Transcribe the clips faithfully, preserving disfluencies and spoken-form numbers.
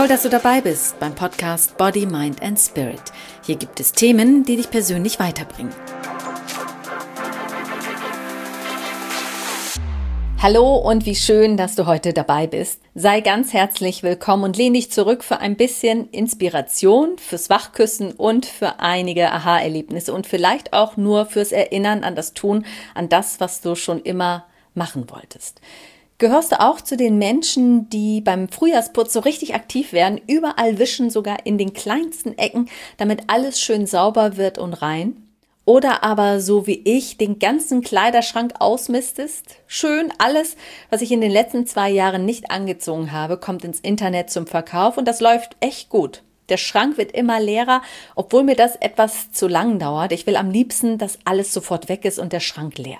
Toll, dass du dabei bist beim Podcast Body, Mind and Spirit. Hier gibt es Themen, die dich persönlich weiterbringen. Hallo und wie schön, dass du heute dabei bist. Sei ganz herzlich willkommen und lehn dich zurück für ein bisschen Inspiration, fürs Wachküssen und für einige Aha-Erlebnisse und vielleicht auch nur fürs Erinnern an das Tun, an das, was du schon immer machen wolltest. Gehörst du auch zu den Menschen, die beim Frühjahrsputz so richtig aktiv werden, überall wischen, sogar in den kleinsten Ecken, damit alles schön sauber wird und rein? Oder aber so wie ich den ganzen Kleiderschrank ausmistest? Schön, alles, was ich in den letzten zwei Jahren nicht angezogen habe, kommt ins Internet zum Verkauf und das läuft echt gut. Der Schrank wird immer leerer, obwohl mir das etwas zu lang dauert. Ich will am liebsten, dass alles sofort weg ist und der Schrank leer.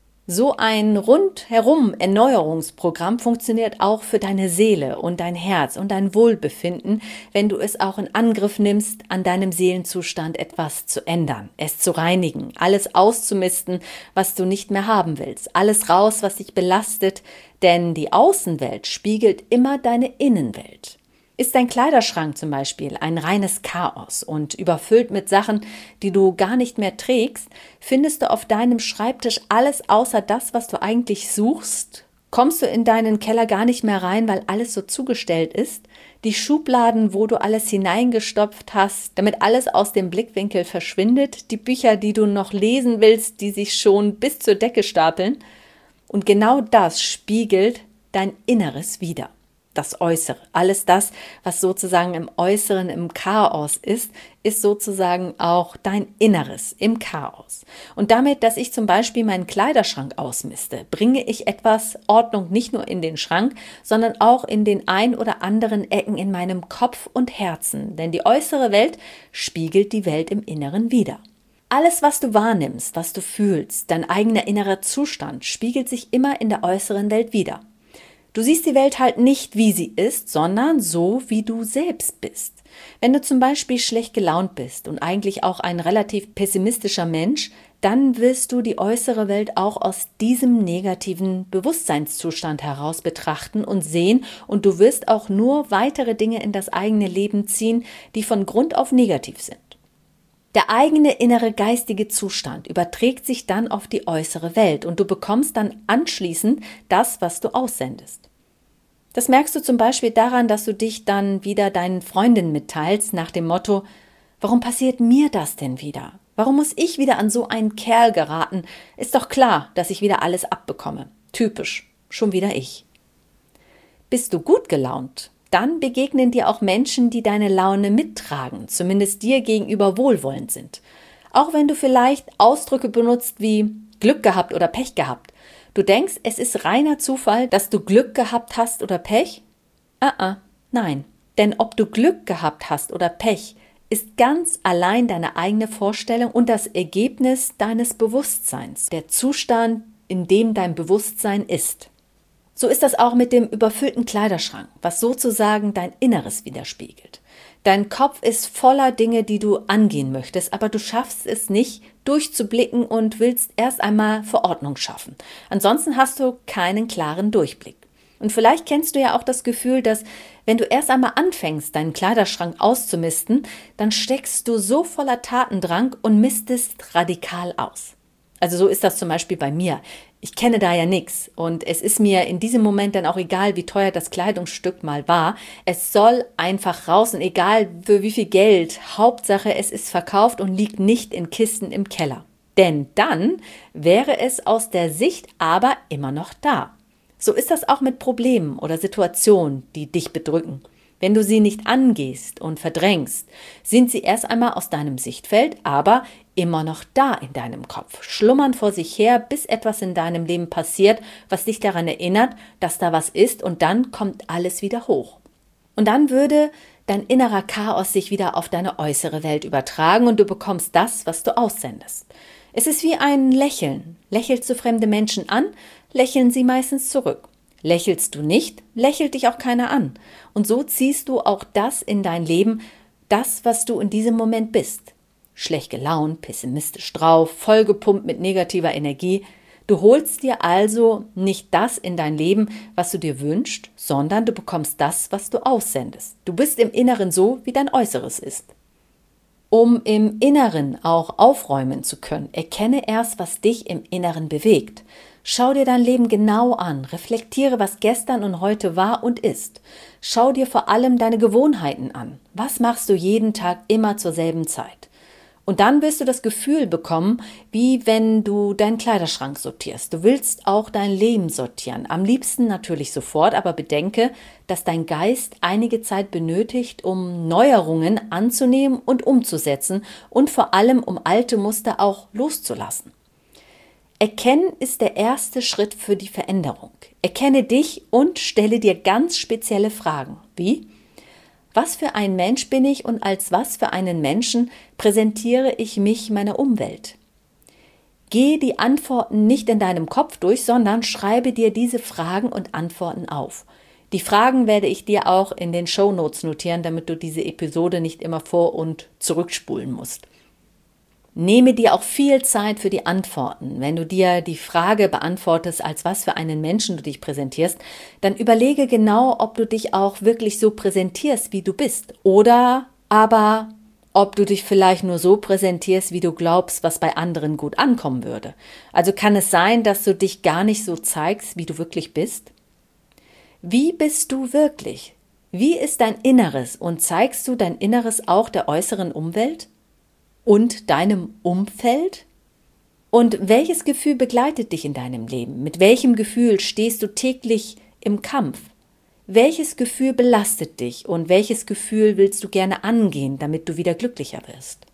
So ein rundherum Erneuerungsprogramm funktioniert auch für deine Seele und dein Herz und dein Wohlbefinden, wenn du es auch in Angriff nimmst, an deinem Seelenzustand etwas zu ändern, es zu reinigen, alles auszumisten, was du nicht mehr haben willst, alles raus, was dich belastet, denn die Außenwelt spiegelt immer deine Innenwelt. Ist dein Kleiderschrank zum Beispiel ein reines Chaos und überfüllt mit Sachen, die du gar nicht mehr trägst, findest du auf deinem Schreibtisch alles außer das, was du eigentlich suchst? Kommst du in deinen Keller gar nicht mehr rein, weil alles so zugestellt ist? Die Schubladen, wo du alles hineingestopft hast, damit alles aus dem Blickwinkel verschwindet? Die Bücher, die du noch lesen willst, die sich schon bis zur Decke stapeln? Und genau das spiegelt dein Inneres wider. Das Äußere, alles das, was sozusagen im Äußeren im Chaos ist, ist sozusagen auch dein Inneres im Chaos. Und damit, dass ich zum Beispiel meinen Kleiderschrank ausmiste, bringe ich etwas Ordnung nicht nur in den Schrank, sondern auch in den ein oder anderen Ecken in meinem Kopf und Herzen. Denn die äußere Welt spiegelt die Welt im Inneren wider. Alles, was du wahrnimmst, was du fühlst, dein eigener innerer Zustand, spiegelt sich immer in der äußeren Welt wider. Du siehst die Welt halt nicht, wie sie ist, sondern so, wie du selbst bist. Wenn du zum Beispiel schlecht gelaunt bist und eigentlich auch ein relativ pessimistischer Mensch, dann wirst du die äußere Welt auch aus diesem negativen Bewusstseinszustand heraus betrachten und sehen und du wirst auch nur weitere Dinge in das eigene Leben ziehen, die von Grund auf negativ sind. Der eigene innere geistige Zustand überträgt sich dann auf die äußere Welt und du bekommst dann anschließend das, was du aussendest. Das merkst du zum Beispiel daran, dass du dich dann wieder deinen Freundinnen mitteilst nach dem Motto: Warum passiert mir das denn wieder? Warum muss ich wieder an so einen Kerl geraten? Ist doch klar, dass ich wieder alles abbekomme. Typisch, schon wieder ich. Bist du gut gelaunt? Dann begegnen dir auch Menschen, die deine Laune mittragen, zumindest dir gegenüber wohlwollend sind. Auch wenn du vielleicht Ausdrücke benutzt wie Glück gehabt oder Pech gehabt. Du denkst, es ist reiner Zufall, dass du Glück gehabt hast oder Pech? Ah, ah, nein. Denn ob du Glück gehabt hast oder Pech, ist ganz allein deine eigene Vorstellung und das Ergebnis deines Bewusstseins, der Zustand, in dem dein Bewusstsein ist. So ist das auch mit dem überfüllten Kleiderschrank, was sozusagen dein Inneres widerspiegelt. Dein Kopf ist voller Dinge, die du angehen möchtest, aber du schaffst es nicht, durchzublicken und willst erst einmal Verordnung schaffen. Ansonsten hast du keinen klaren Durchblick. Und vielleicht kennst du ja auch das Gefühl, dass wenn du erst einmal anfängst, deinen Kleiderschrank auszumisten, dann steckst du so voller Tatendrang und mistest radikal aus. Also so ist das zum Beispiel bei mir. Ich kenne da ja nichts und es ist mir in diesem Moment dann auch egal, wie teuer das Kleidungsstück mal war. Es soll einfach raus und egal für wie viel Geld. Hauptsache, es ist verkauft und liegt nicht in Kisten im Keller. Denn dann wäre es aus der Sicht aber immer noch da. So ist das auch mit Problemen oder Situationen, die dich bedrücken. Wenn du sie nicht angehst und verdrängst, sind sie erst einmal aus deinem Sichtfeld, aber immer noch da in deinem Kopf, schlummern vor sich her, bis etwas in deinem Leben passiert, was dich daran erinnert, dass da was ist und dann kommt alles wieder hoch. Und dann würde dein innerer Chaos sich wieder auf deine äußere Welt übertragen und du bekommst das, was du aussendest. Es ist wie ein Lächeln. Lächelst du fremde Menschen an, lächeln sie meistens zurück. Lächelst du nicht, lächelt dich auch keiner an. Und so ziehst du auch das in dein Leben, das, was du in diesem Moment bist. Schlecht gelaunt, pessimistisch drauf, vollgepumpt mit negativer Energie. Du holst dir also nicht das in dein Leben, was du dir wünschst, sondern du bekommst das, was du aussendest. Du bist im Inneren so, wie dein Äußeres ist. Um im Inneren auch aufräumen zu können, erkenne erst, was dich im Inneren bewegt. Schau dir dein Leben genau an, reflektiere, was gestern und heute war und ist. Schau dir vor allem deine Gewohnheiten an. Was machst du jeden Tag immer zur selben Zeit? Und dann wirst du das Gefühl bekommen, wie wenn du deinen Kleiderschrank sortierst. Du willst auch dein Leben sortieren. Am liebsten natürlich sofort, aber bedenke, dass dein Geist einige Zeit benötigt, um Neuerungen anzunehmen und umzusetzen und vor allem, um alte Muster auch loszulassen. Erkennen ist der erste Schritt für die Veränderung. Erkenne dich und stelle dir ganz spezielle Fragen. Wie? Was für ein Mensch bin ich und als was für einen Menschen präsentiere ich mich meiner Umwelt? Gehe die Antworten nicht in deinem Kopf durch, sondern schreibe dir diese Fragen und Antworten auf. Die Fragen werde ich dir auch in den Shownotes notieren, damit du diese Episode nicht immer vor- und zurückspulen musst. Nehme dir auch viel Zeit für die Antworten. Wenn du dir die Frage beantwortest, als was für einen Menschen du dich präsentierst, dann überlege genau, ob du dich auch wirklich so präsentierst, wie du bist. Oder aber, ob du dich vielleicht nur so präsentierst, wie du glaubst, was bei anderen gut ankommen würde. Also kann es sein, dass du dich gar nicht so zeigst, wie du wirklich bist? Wie bist du wirklich? Wie ist dein Inneres und zeigst du dein Inneres auch der äußeren Umwelt? Und deinem Umfeld? Und welches Gefühl begleitet dich in deinem Leben? Mit welchem Gefühl stehst du täglich im Kampf? Welches Gefühl belastet dich und welches Gefühl willst du gerne angehen, damit du wieder glücklicher wirst?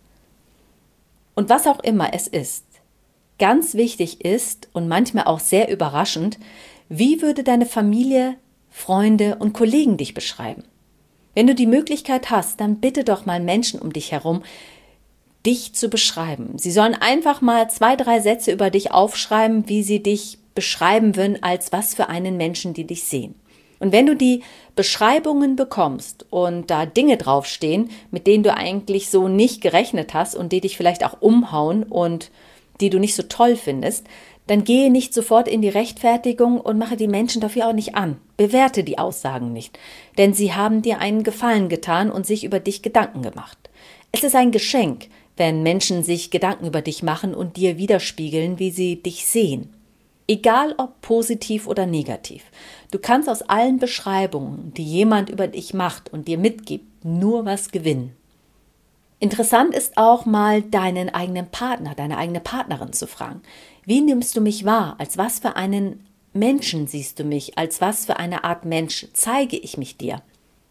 Und was auch immer es ist, ganz wichtig ist und manchmal auch sehr überraschend, wie würde deine Familie, Freunde und Kollegen dich beschreiben? Wenn du die Möglichkeit hast, dann bitte doch mal Menschen um dich herum, dich zu beschreiben. Sie sollen einfach mal zwei, drei Sätze über dich aufschreiben, wie sie dich beschreiben würden, als was für einen Menschen, die dich sehen. Und wenn du die Beschreibungen bekommst und da Dinge draufstehen, mit denen du eigentlich so nicht gerechnet hast und die dich vielleicht auch umhauen und die du nicht so toll findest, dann gehe nicht sofort in die Rechtfertigung und mache die Menschen dafür auch nicht an. Bewerte die Aussagen nicht, denn sie haben dir einen Gefallen getan und sich über dich Gedanken gemacht. Es ist ein Geschenk, wenn Menschen sich Gedanken über dich machen und dir widerspiegeln, wie sie dich sehen. Egal ob positiv oder negativ. Du kannst aus allen Beschreibungen, die jemand über dich macht und dir mitgibt, nur was gewinnen. Interessant ist auch mal deinen eigenen Partner, deine eigene Partnerin zu fragen. Wie nimmst du mich wahr? Als was für einen Menschen siehst du mich? Als was für eine Art Mensch zeige ich mich dir?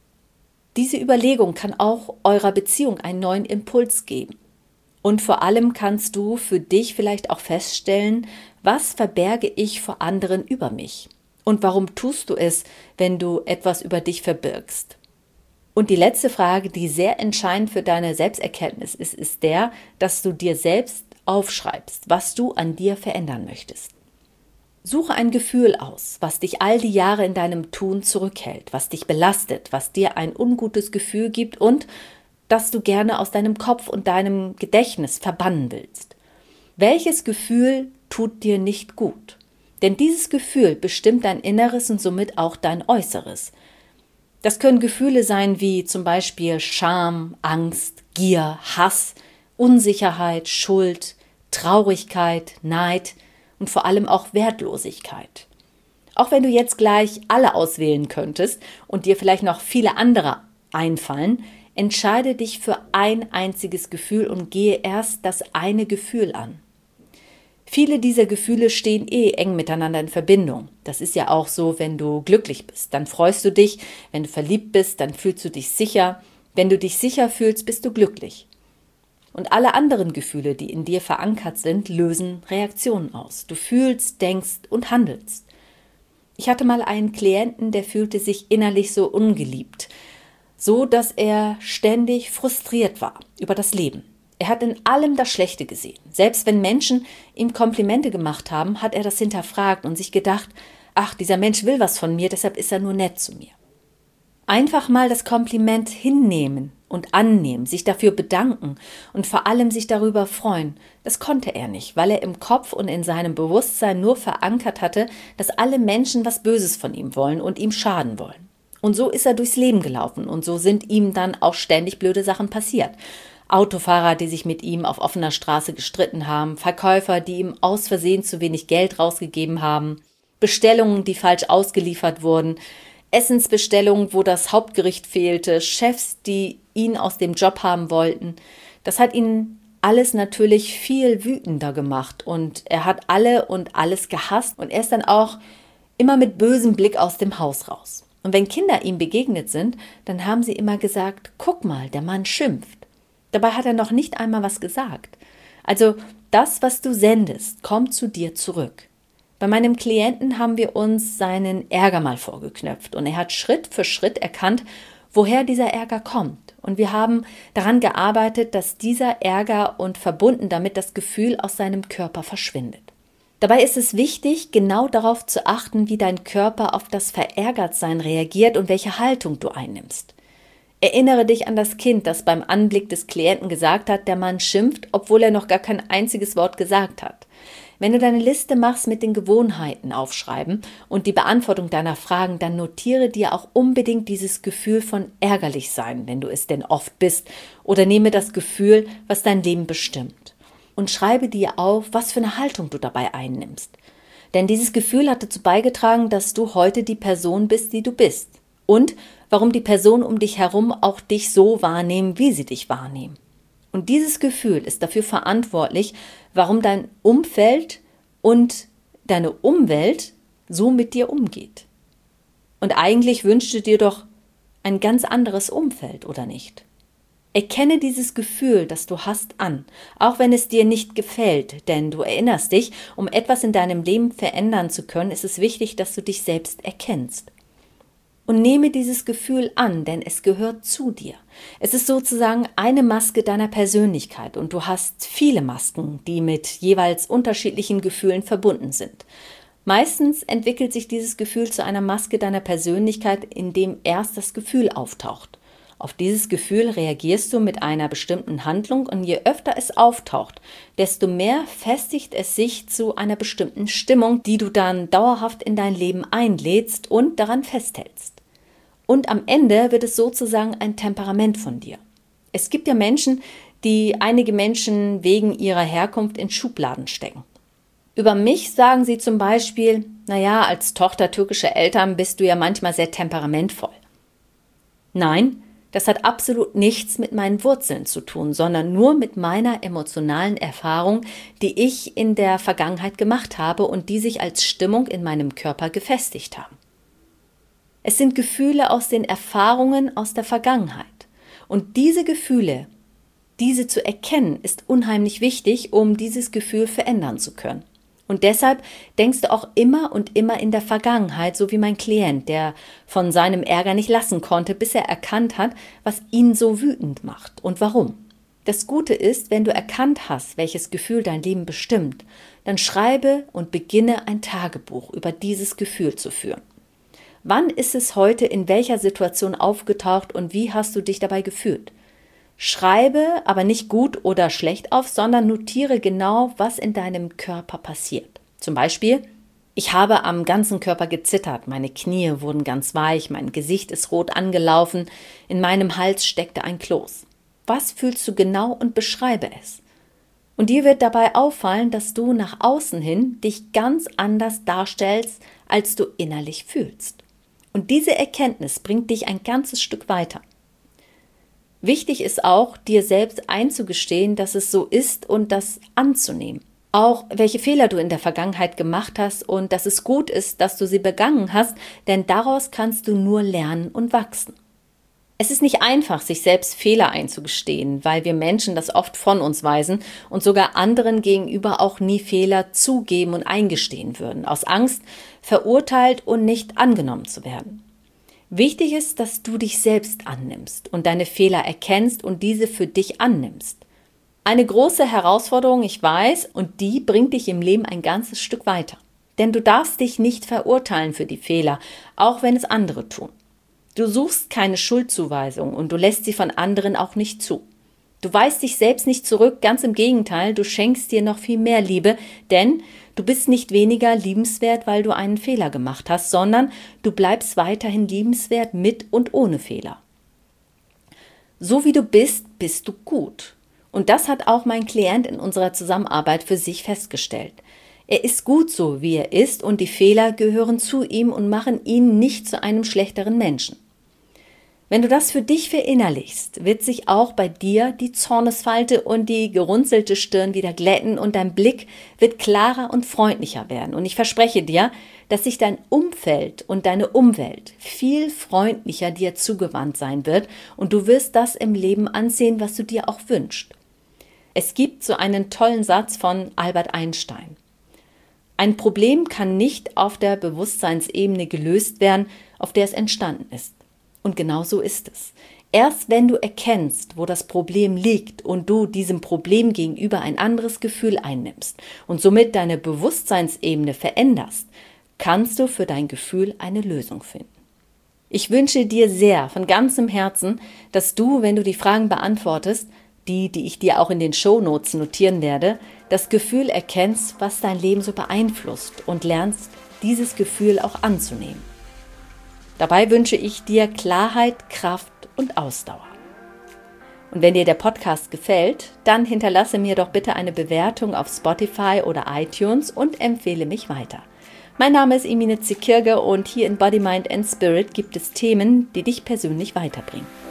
Diese Überlegung kann auch eurer Beziehung einen neuen Impuls geben. Und vor allem kannst du für dich vielleicht auch feststellen, was verberge ich vor anderen über mich? Und warum tust du es, wenn du etwas über dich verbirgst? Und die letzte Frage, die sehr entscheidend für deine Selbsterkenntnis ist, ist der, dass du dir selbst aufschreibst, was du an dir verändern möchtest. Suche ein Gefühl aus, was dich all die Jahre in deinem Tun zurückhält, was dich belastet, was dir ein ungutes Gefühl gibt und das du gerne aus deinem Kopf und deinem Gedächtnis verbannen willst. Welches Gefühl tut dir nicht gut? Denn dieses Gefühl bestimmt dein Inneres und somit auch dein Äußeres. Das können Gefühle sein wie zum Beispiel Scham, Angst, Gier, Hass, Unsicherheit, Schuld, Traurigkeit, Neid und vor allem auch Wertlosigkeit. Auch wenn du jetzt gleich alle auswählen könntest und dir vielleicht noch viele andere einfallen, entscheide dich für ein einziges Gefühl und gehe erst das eine Gefühl an. Viele dieser Gefühle stehen eh eng miteinander in Verbindung. Das ist ja auch so, wenn du glücklich bist, dann freust du dich, wenn du verliebt bist, dann fühlst du dich sicher, wenn du dich sicher fühlst, bist du glücklich. Und alle anderen Gefühle, die in dir verankert sind, lösen Reaktionen aus. Du fühlst, denkst und handelst. Ich hatte mal einen Klienten, der fühlte sich innerlich so ungeliebt, so dass er ständig frustriert war über das Leben. Er hat in allem das Schlechte gesehen. Selbst wenn Menschen ihm Komplimente gemacht haben, hat er das hinterfragt und sich gedacht, ach, dieser Mensch will was von mir, deshalb ist er nur nett zu mir. Einfach mal das Kompliment hinnehmen und annehmen, sich dafür bedanken und vor allem sich darüber freuen. Das konnte er nicht, weil er im Kopf und in seinem Bewusstsein nur verankert hatte, dass alle Menschen was Böses von ihm wollen und ihm schaden wollen. Und so ist er durchs Leben gelaufen und so sind ihm dann auch ständig blöde Sachen passiert. Autofahrer, die sich mit ihm auf offener Straße gestritten haben, Verkäufer, die ihm aus Versehen zu wenig Geld rausgegeben haben, Bestellungen, die falsch ausgeliefert wurden, Essensbestellungen, wo das Hauptgericht fehlte, Chefs, die ihn aus dem Job haben wollten. Das hat ihn alles natürlich viel wütender gemacht und er hat alle und alles gehasst und er ist dann auch immer mit bösem Blick aus dem Haus raus. Und wenn Kinder ihm begegnet sind, dann haben sie immer gesagt, guck mal, der Mann schimpft. Dabei hat er noch nicht einmal was gesagt. Also das, was du sendest, kommt zu dir zurück. Bei meinem Klienten haben wir uns seinen Ärger mal vorgeknöpft und er hat Schritt für Schritt erkannt, woher dieser Ärger kommt. Und wir haben daran gearbeitet, dass dieser Ärger und verbunden damit das Gefühl aus seinem Körper verschwindet. Dabei ist es wichtig, genau darauf zu achten, wie dein Körper auf das Verärgertsein reagiert und welche Haltung du einnimmst. Erinnere dich an das Kind, das beim Anblick des Klienten gesagt hat, der Mann schimpft, obwohl er noch gar kein einziges Wort gesagt hat. Wenn du deine Liste machst mit den Gewohnheiten aufschreiben und die Beantwortung deiner Fragen, dann notiere dir auch unbedingt dieses Gefühl von ärgerlich sein, wenn du es denn oft bist, oder nehme das Gefühl, was dein Leben bestimmt. Und schreibe dir auf, was für eine Haltung du dabei einnimmst. Denn dieses Gefühl hat dazu beigetragen, dass du heute die Person bist, die du bist. Und warum die Personen um dich herum auch dich so wahrnehmen, wie sie dich wahrnehmen. Und dieses Gefühl ist dafür verantwortlich, warum dein Umfeld und deine Umwelt so mit dir umgeht. Und eigentlich wünschst du dir doch ein ganz anderes Umfeld, oder nicht? Erkenne dieses Gefühl, das du hast, an, auch wenn es dir nicht gefällt, denn du erinnerst dich, um etwas in deinem Leben verändern zu können, ist es wichtig, dass du dich selbst erkennst. Und nehme dieses Gefühl an, denn es gehört zu dir. Es ist sozusagen eine Maske deiner Persönlichkeit und du hast viele Masken, die mit jeweils unterschiedlichen Gefühlen verbunden sind. Meistens entwickelt sich dieses Gefühl zu einer Maske deiner Persönlichkeit, indem erst das Gefühl auftaucht. Auf dieses Gefühl reagierst du mit einer bestimmten Handlung und je öfter es auftaucht, desto mehr festigt es sich zu einer bestimmten Stimmung, die du dann dauerhaft in dein Leben einlädst und daran festhältst. Und am Ende wird es sozusagen ein Temperament von dir. Es gibt ja Menschen, die einige Menschen wegen ihrer Herkunft in Schubladen stecken. Über mich sagen sie zum Beispiel, naja, als Tochter türkischer Eltern bist du ja manchmal sehr temperamentvoll. Nein, das hat absolut nichts mit meinen Wurzeln zu tun, sondern nur mit meiner emotionalen Erfahrung, die ich in der Vergangenheit gemacht habe und die sich als Stimmung in meinem Körper gefestigt haben. Es sind Gefühle aus den Erfahrungen aus der Vergangenheit. Und diese Gefühle, diese zu erkennen, ist unheimlich wichtig, um dieses Gefühl verändern zu können. Und deshalb denkst du auch immer und immer in der Vergangenheit, so wie mein Klient, der von seinem Ärger nicht lassen konnte, bis er erkannt hat, was ihn so wütend macht und warum. Das Gute ist, wenn du erkannt hast, welches Gefühl dein Leben bestimmt, dann schreibe und beginne ein Tagebuch über dieses Gefühl zu führen. Wann ist es heute in welcher Situation aufgetaucht und wie hast du dich dabei gefühlt? Schreibe aber nicht gut oder schlecht auf, sondern notiere genau, was in deinem Körper passiert. Zum Beispiel, ich habe am ganzen Körper gezittert, meine Knie wurden ganz weich, mein Gesicht ist rot angelaufen, in meinem Hals steckte ein Kloß. Was fühlst du genau und beschreibe es? Und dir wird dabei auffallen, dass du nach außen hin dich ganz anders darstellst, als du innerlich fühlst. Und diese Erkenntnis bringt dich ein ganzes Stück weiter. Wichtig ist auch, dir selbst einzugestehen, dass es so ist und das anzunehmen. Auch welche Fehler du in der Vergangenheit gemacht hast und dass es gut ist, dass du sie begangen hast, denn daraus kannst du nur lernen und wachsen. Es ist nicht einfach, sich selbst Fehler einzugestehen, weil wir Menschen das oft von uns weisen und sogar anderen gegenüber auch nie Fehler zugeben und eingestehen würden, aus Angst, verurteilt und nicht angenommen zu werden. Wichtig ist, dass du dich selbst annimmst und deine Fehler erkennst und diese für dich annimmst. Eine große Herausforderung, ich weiß, und die bringt dich im Leben ein ganzes Stück weiter. Denn du darfst dich nicht verurteilen für die Fehler, auch wenn es andere tun. Du suchst keine Schuldzuweisung und du lässt sie von anderen auch nicht zu. Du weist dich selbst nicht zurück, ganz im Gegenteil, du schenkst dir noch viel mehr Liebe, denn du bist nicht weniger liebenswert, weil du einen Fehler gemacht hast, sondern du bleibst weiterhin liebenswert mit und ohne Fehler. So wie du bist, bist du gut. Und das hat auch mein Klient in unserer Zusammenarbeit für sich festgestellt. Er ist gut so, wie er ist, und die Fehler gehören zu ihm und machen ihn nicht zu einem schlechteren Menschen. Wenn du das für dich verinnerlichst, wird sich auch bei dir die Zornesfalte und die gerunzelte Stirn wieder glätten und dein Blick wird klarer und freundlicher werden. Und ich verspreche dir, dass sich dein Umfeld und deine Umwelt viel freundlicher dir zugewandt sein wird und du wirst das im Leben ansehen, was du dir auch wünschst. Es gibt so einen tollen Satz von Albert Einstein. Ein Problem kann nicht auf der Bewusstseinsebene gelöst werden, auf der es entstanden ist. Und genau so ist es. Erst wenn du erkennst, wo das Problem liegt und du diesem Problem gegenüber ein anderes Gefühl einnimmst und somit deine Bewusstseinsebene veränderst, kannst du für dein Gefühl eine Lösung finden. Ich wünsche dir sehr von ganzem Herzen, dass du, wenn du die Fragen beantwortest, die, die ich dir auch in den Shownotes notieren werde, das Gefühl erkennst, was dein Leben so beeinflusst und lernst, dieses Gefühl auch anzunehmen. Dabei wünsche ich dir Klarheit, Kraft und Ausdauer. Und wenn dir der Podcast gefällt, dann hinterlasse mir doch bitte eine Bewertung auf Spotify oder iTunes und empfehle mich weiter. Mein Name ist Emine Zekirge und hier in Body, Mind and Spirit gibt es Themen, die dich persönlich weiterbringen.